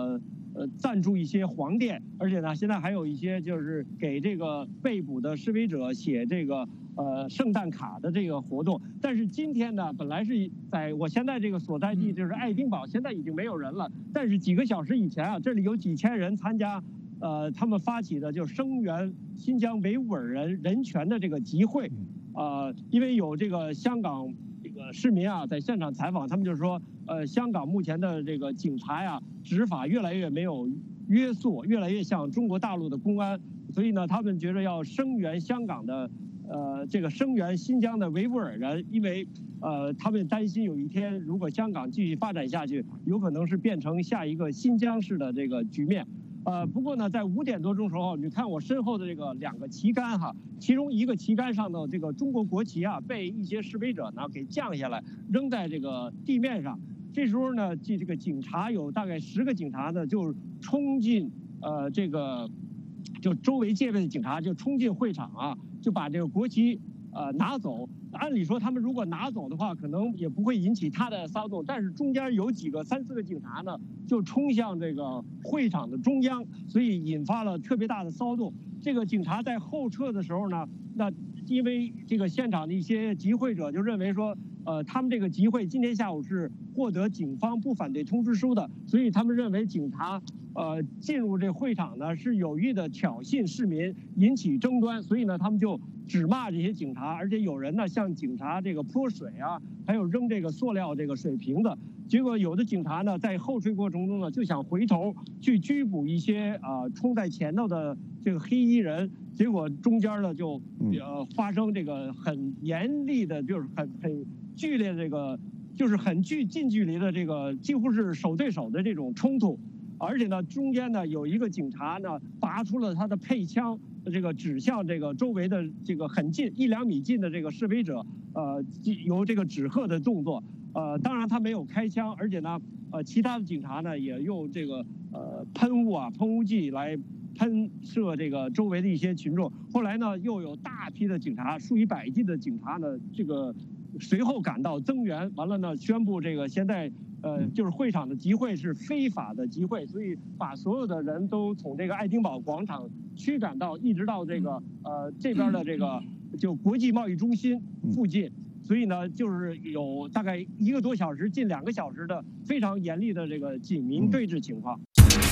呃赞助一些黄店，而且呢，现在还有一些就是给这个被捕的示威者写这个呃圣诞卡的这个活动。但是今天呢，本来是在我现在这个所在地就是爱丁堡，现在已经没有人了。但是几个小时以前啊，这里有几千人参加，呃，他们发起的就声援新疆维吾尔人人权的这个集会。呃，因为有这个香港这个市民啊在现场采访，他们就说，呃，香港目前的这个警察呀执法越来越没有约束，越来越像中国大陆的公安，所以呢，他们觉得要声援香港的，呃，这个声援新疆的维吾尔人，因为呃，他们担心有一天如果香港继续发展下去，有可能是变成下一个新疆式的这个局面。呃，不过呢，在五点多钟时候，你看我身后的这个两个旗杆哈，其中一个旗杆上的这个中国国旗啊，被一些示威者呢给降下来，扔在这个地面上。这时候呢，这这个警察有大概十个警察呢，就冲进呃这个，就周围戒备的警察就冲进会场啊，就把这个国旗呃拿走。按理说，他们如果拿走的话，可能也不会引起他的骚动。但是中间有几个三四个警察呢，就冲向这个会场的中央，所以引发了特别大的骚动。这个警察在后撤的时候呢，那因为这个现场的一些集会者就认为说，呃，他们这个集会今天下午是获得警方不反对通知书的，所以他们认为警察呃进入这会场呢是有意的挑衅市民，引起争端，所以呢他们就指骂这些警察，而且有人呢向警察这个泼水啊，还有扔这个塑料这个水瓶子。结果有的警察呢在后退过程中呢就想回头去拘捕一些啊、呃、冲在前头的这个黑衣人，结果中间呢就呃发生这个很严厉的，就是很很剧烈的这个，就是很距近距离的这个几乎是手对手的这种冲突。而且呢，中间呢有一个警察呢拔出了他的配枪，这个指向这个周围的这个很近一两米近的这个示威者，呃，有这个指喝的动作。呃，当然他没有开枪，而且呢，呃，其他的警察呢也用这个呃喷雾啊、喷雾剂来喷射这个周围的一些群众。后来呢，又有大批的警察，数以百计的警察呢，这个随后赶到增援，完了呢，宣布这个现在。呃，就是会场的集会是非法的集会，所以把所有的人都从这个爱丁堡广场驱赶到，一直到这个呃这边的这个就国际贸易中心附近。所以呢，就是有大概一个多小时，近两个小时的非常严厉的这个警民对峙情况。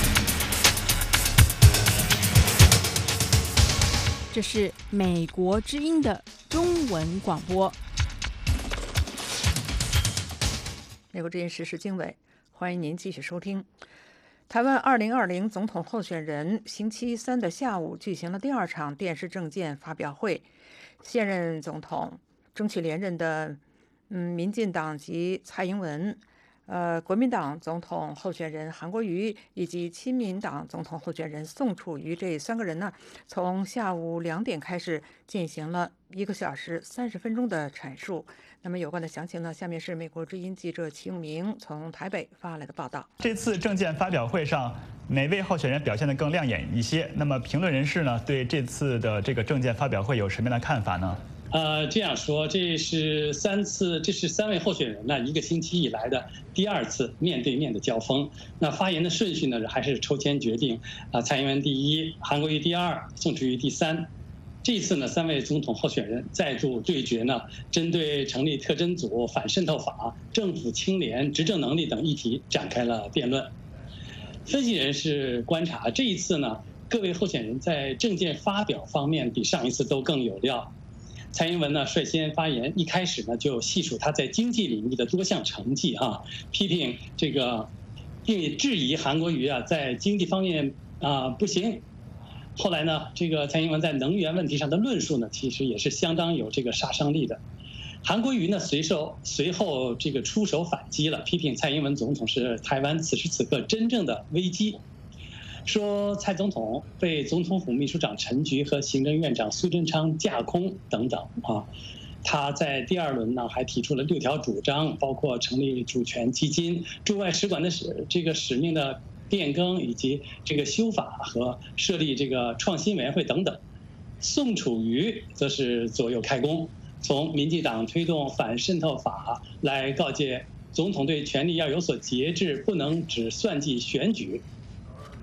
这是美国之音的中文广播。 美国之音时事经纬，欢迎您继续收听。台湾二零二零总统候选人星期三的下午举行了第二场电视政见发表会，现任总统争取连任的嗯民进党籍蔡英文，呃国民党总统候选人韩国瑜以及亲民党总统候选人宋楚瑜这三个人呢，从下午两点开始进行了一个小时三十分钟的阐述。那么有关的详情呢，下面是美国之音记者齐永明从台北发来的报道。 这次政见发表会上，哪位候选人表现得更亮眼一些？那么评论人士呢，对这次的这个政见发表会有什么样的看法呢？ 呃，这样说，这是三次，这是三位候选人呢一个星期以来的第二次面对面的交锋。那发言的顺序呢，还是抽签决定啊，蔡英文第一，韩国瑜第二，宋楚瑜第三。这次呢，三位总统候选人再度对决呢，针对成立特侦组、反渗透法、政府清廉、执政能力等议题展开了辩论。分析人士观察，这一次呢，各位候选人在政见发表方面比上一次都更有料。蔡英文呢率先发言，一开始呢就细数他在经济领域的多项成绩哈，批评这个，并且质疑韩国瑜啊在经济方面啊不行。后来呢，这个蔡英文在能源问题上的论述呢，其实也是相当有这个杀伤力的。韩国瑜呢，随手随后这个出手反击了，批评蔡英文总统是台湾此时此刻真正的危机，说蔡总统被总统府秘书长陈菊和行政院长苏贞昌架空等等啊。他在第二轮呢还提出了六条主张，包括成立主权基金、驻外使馆的使这个使命的变更，以及这个修法和设立这个创新委员会等等。宋楚瑜则是左右开弓，从民进党推动反渗透法来告诫总统对权力要有所节制，不能只算计选举。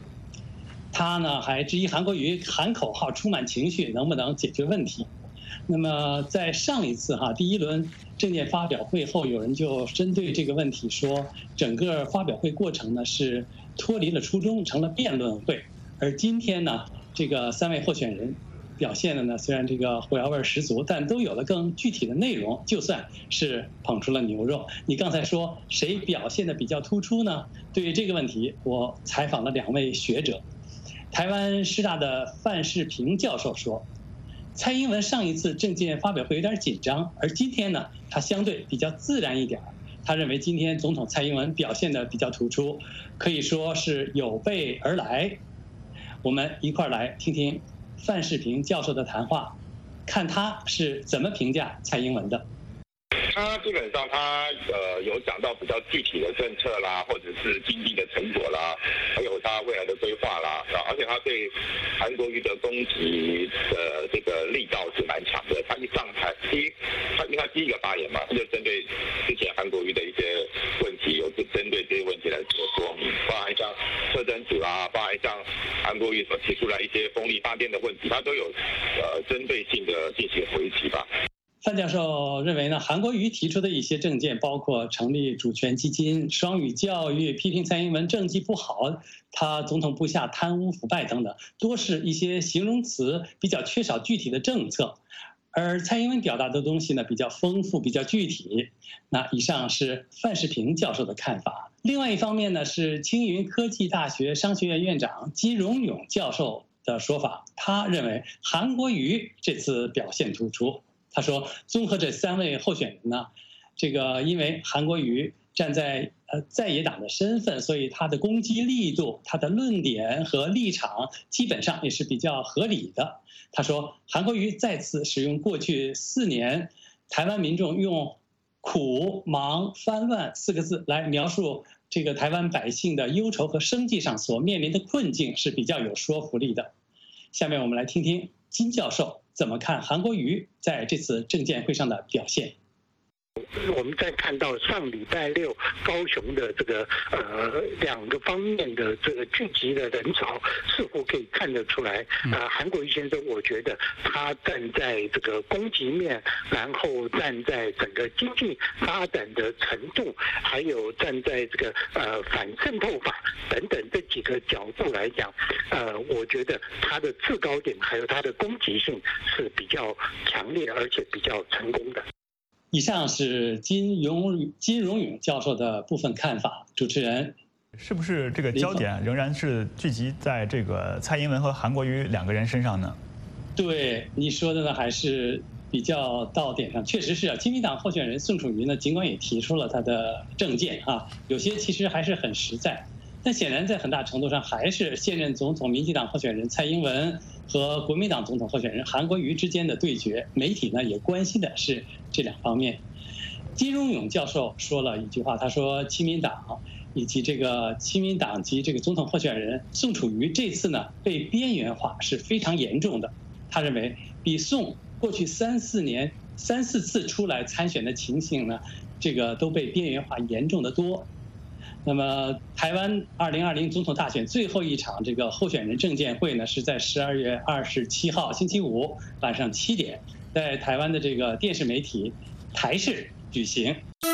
他呢还质疑韩国瑜喊口号充满情绪能不能解决问题。那么在上一次哈第一轮政见发表会后，有人就针对这个问题说，整个发表会过程呢是脱离了初衷，成了辩论会。而今天呢，这个三位候选人表现的呢，虽然这个火药味十足，但都有了更具体的内容，就算是捧出了牛肉。你刚才说谁表现的比较突出呢？对于这个问题，我采访了两位学者。台湾师大的范世平教授说，蔡英文上一次政见发表会有点紧张，而今天呢，他相对比较自然一点。他认为今天总统蔡英文表现的比较突出，可以说是有备而来。我们一块儿来听听范世平教授的谈话，看他是怎么评价蔡英文的。 他基本上他呃有讲到比较具体的政策啦，或者是经济的成果啦，还有他未来的规划啦，而且他对韩国瑜的攻击的这个力道是蛮强的。他一上台，第一，他因为他第一个发言嘛，他就针对之前韩国瑜的一些问题，有针对这些问题来做说明，包含像车灯组啦，包含像韩国瑜所提出来一些风力发电的问题，他都有呃针对性的进行回击吧。 范教授认为呢，韩国瑜提出的一些政见，包括成立主权基金、双语教育、批评蔡英文政绩不好，他总统部下贪污腐败等等，多是一些形容词比较缺少具体的政策。而蔡英文表达的东西呢，比较丰富，比较具体。那以上是范世平教授的看法。另外一方面呢，是青云科技大学商学院院长金荣勇教授的说法，他认为韩国瑜这次表现突出。他说，综合这三位候选人呢，这个因为韩国瑜站在呃在野党的身份，所以他的攻击力度、他的论点和立场基本上也是比较合理的。他说，韩国瑜再次使用过去四年台湾民众用苦、忙、翻乱四个字来描述这个台湾百姓的忧愁和生计上所面临的困境，是比较有说服力的。下面我们来听听金教授怎么看韩国瑜在这次政见会上的表现。 我们再看到上礼拜六高雄的这个呃两个方面的这个聚集的人潮，似乎可以看得出来，呃，韩国瑜先生，我觉得他站在这个攻击面，然后站在整个经济发展的程度，还有站在这个呃反渗透法等等这几个角度来讲，呃，我觉得他的制高点还有他的攻击性是比较强烈，而且比较成功的。 以上是金荣金荣勇教授的部分看法。主持人， 是不是这个焦点仍然是聚集在这个蔡英文和韩国瑜两个人身上呢？ 对你说的呢，还是比较到点上。确实是啊，亲民党候选人宋楚瑜呢，尽管也提出了他的政见啊，有些其实还是很实在，但显然在很大程度上还是现任总统民进党候选人蔡英文和国民党总统候选人韩国瑜之间的对决。媒体呢也关心的是这两方面。金荣勇教授说了一句话，他说亲民党以及这个亲民党及这个总统候选人宋楚瑜这次呢被边缘化是非常严重的。他认为比宋过去三四年三四次出来参选的情形呢，这个都被边缘化严重的多。那么台湾二零二零总统大选最后一场这个候选人政见会呢，是在十二月二十七号星期五晚上七点，在台湾的这个电视媒体台视举行。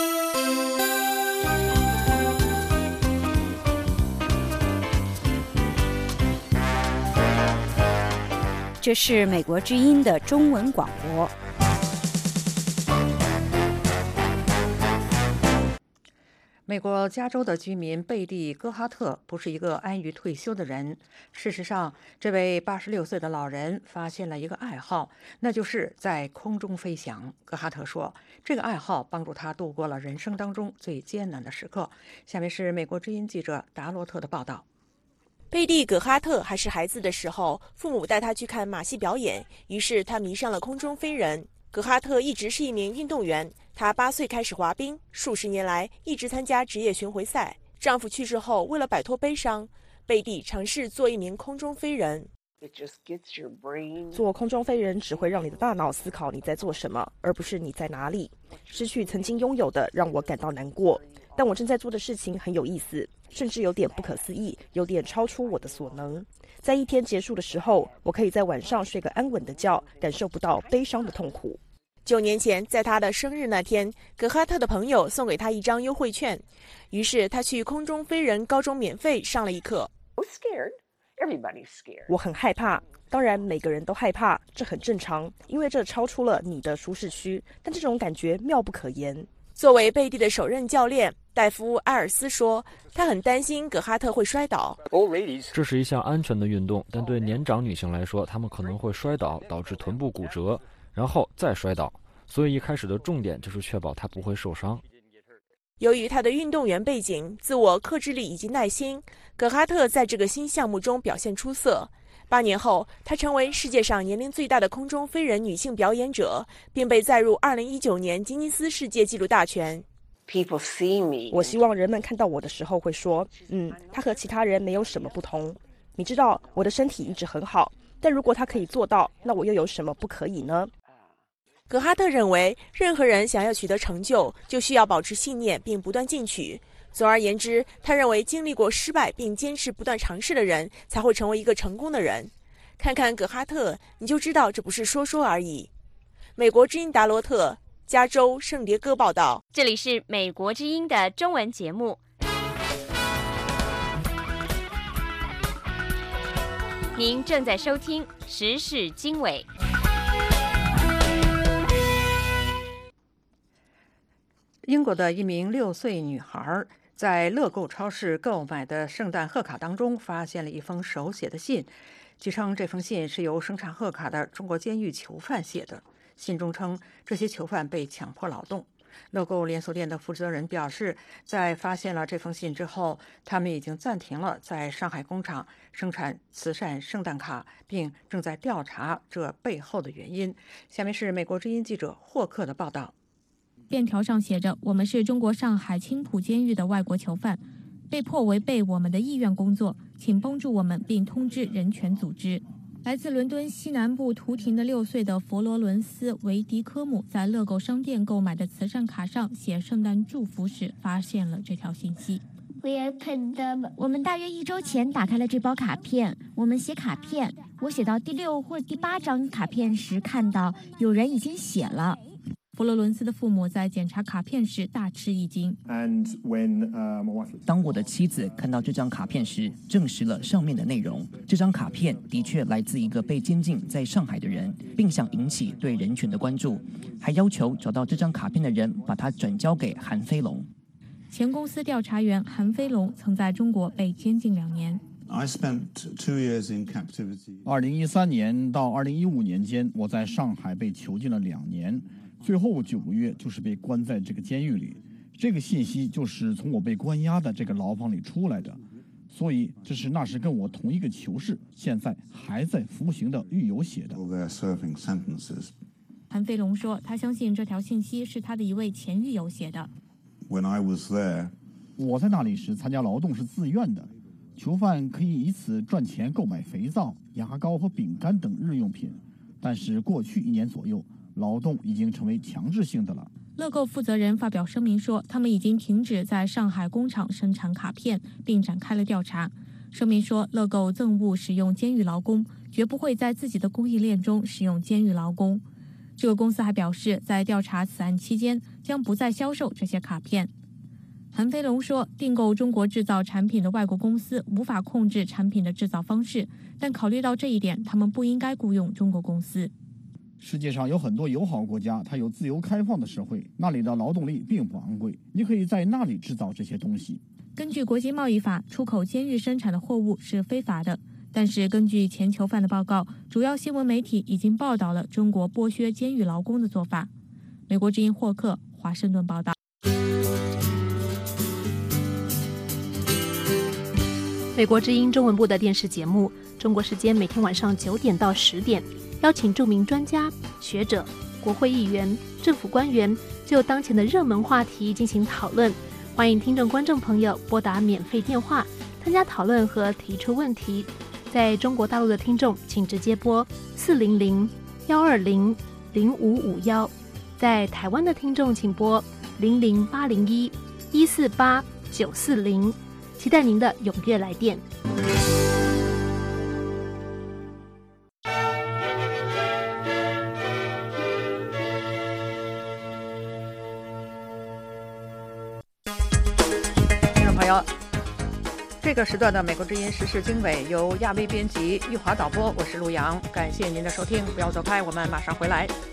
这是美国之音的中文广播。 美国加州的居民贝蒂·戈哈特不是一个安于退休的人。事实上，这位八十六岁的老人发现了一个爱好，那就是在空中飞翔。戈哈特说，这个爱好帮助他度过了人生当中最艰难的时刻。下面是美国之音记者达罗特的报道。 贝蒂·葛哈特还是孩子的时候，父母带他去看马戏表演，于是他迷上了空中飞人。葛哈特一直是一名运动员，她八岁开始滑冰，数十年来一直参加职业巡回赛。丈夫去世后，为了摆脱悲伤，贝蒂尝试做一名空中飞人。做空中飞人只会让你的大脑思考你在做什么，而不是你在哪里。失去曾经拥有的，让我感到难过。 但我正在做的事情很有意思，甚至有点不可思议，有点超出我的所能。在一天结束的时候，我可以在晚上睡个安稳的觉，感受不到悲伤的痛苦。九年前，在他的生日那天，葛哈特的朋友送给他一张优惠券，于是他去空中飞人高中免费上了一课。我很害怕，当然每个人都害怕，这很正常，因为这超出了你的舒适区，但这种感觉妙不可言。作为贝蒂的首任教练，戴夫·埃尔斯说，他很担心葛哈特会摔倒。 这是一项安全的运动，但对年长女性来说，她们可能会摔倒，导致臀部骨折，然后再摔倒。所以一开始的重点就是确保她不会受伤。 由于他的运动员背景、自我克制力以及耐心，葛哈特在这个新项目中表现出色。八年后，她成为世界上年龄最大的空中飞人女性表演者，并被载入二零一九年吉尼斯世界纪录大全。People see me. 我希望人们看到我的时候会说，嗯，她和其他人没有什么不同。你知道，我的身体一直很好，但如果她可以做到，那我又有什么不可以呢？葛哈特认为，任何人想要取得成就，就需要保持信念并不断进取。总而言之，他认为经历过失败并坚持不断尝试的人，才会成为一个成功的人。看看葛哈特，你就知道这不是说说而已。美国之音达罗特，加州圣迭戈报道。 这里是美国之音的中文节目。您正在收听时事经纬。 英国的一名六岁女孩在乐购超市购买的圣诞贺卡当中发现了一封手写的信，据称这封信是由生产贺卡的中国监狱囚犯写的。信中称，这些囚犯被强迫劳动。乐购连锁店的负责人表示，在发现了这封信之后，他们已经暂停了在上海工厂生产慈善圣诞卡，并正在调查这背后的原因。下面是美国之音记者霍克的报道。 便条上写着，我们是中国上海青浦监狱的外国囚犯，被迫违背我们的意愿工作，请帮助我们并通知人权组织。来自伦敦西南部图廷的六岁的佛罗伦斯·维迪科姆在乐购商店购买的慈善卡上写圣诞祝福时，发现了这条信息。 我们大约一周前打开了这包卡片，我们写卡片，我写到第六或第八张卡片时，看到有人已经写了。 佛罗伦斯的父母在检查卡片时大吃一惊。 当我的妻子看到这张卡片时，证实了上面的内容。这张卡片的确来自一个被监禁在上海的人，并想引起对人权的关注，还要求找到这张卡片的人把它转交给韩飞龙。 前公司调查员韩飞龙曾在中国被监禁两年。 二零一三年到二零一五年间，我在上海被囚禁了两年。最后九个月就是被关在这个监狱里，这个信息就是从我被关押的这个牢房里出来的，所以这是那时跟我同一个囚室，现在还在服刑的狱友写的。 韩飞龙说，他相信这条信息是他的一位前狱友写的。 When I was there, 我在那里时参加劳动是自愿的，囚犯可以以此赚钱购买肥皂、牙膏和饼干等日用品，但是过去一年左右，劳动已经成为强制性的了。 乐购负责人发表声明说，他们已经停止在上海工厂生产卡片，并展开了调查。声明说，乐购憎恶使用监狱劳工，绝不会在自己的供应链中使用监狱劳工。这个公司还表示，在调查此案期间，将不再销售这些卡片。韩飞龙说，订购中国制造产品的外国公司无法控制产品的制造方式，但考虑到这一点，他们不应该雇佣中国公司。 世界上有很多友好国家，它有自由开放的社会，那里的劳动力并不昂贵，你可以在那里制造这些东西。 根据国际贸易法，出口监狱生产的货物是非法的，但是根据前囚犯的报告，主要新闻媒体已经报道了中国剥削监狱劳工的做法。美国之音霍克，华盛顿报道。 美国之音中文部的电视节目，中国时间每天晚上九点到十点，邀请著名专家、学者、国会议员、政府官员就当前的热门话题进行讨论。欢迎听众观众朋友拨打免费电话参加讨论和提出问题。在中国大陆的听众，请直接拨四零零幺二零零五五幺；在台湾的听众，请拨零零八零一一四八九四零，期待您的踊跃来电。 听众朋友，这个时段的美国之音时事经纬由亚威编辑，玉华导播，我是陆阳，感谢您的收听，不要走开，我们马上回来。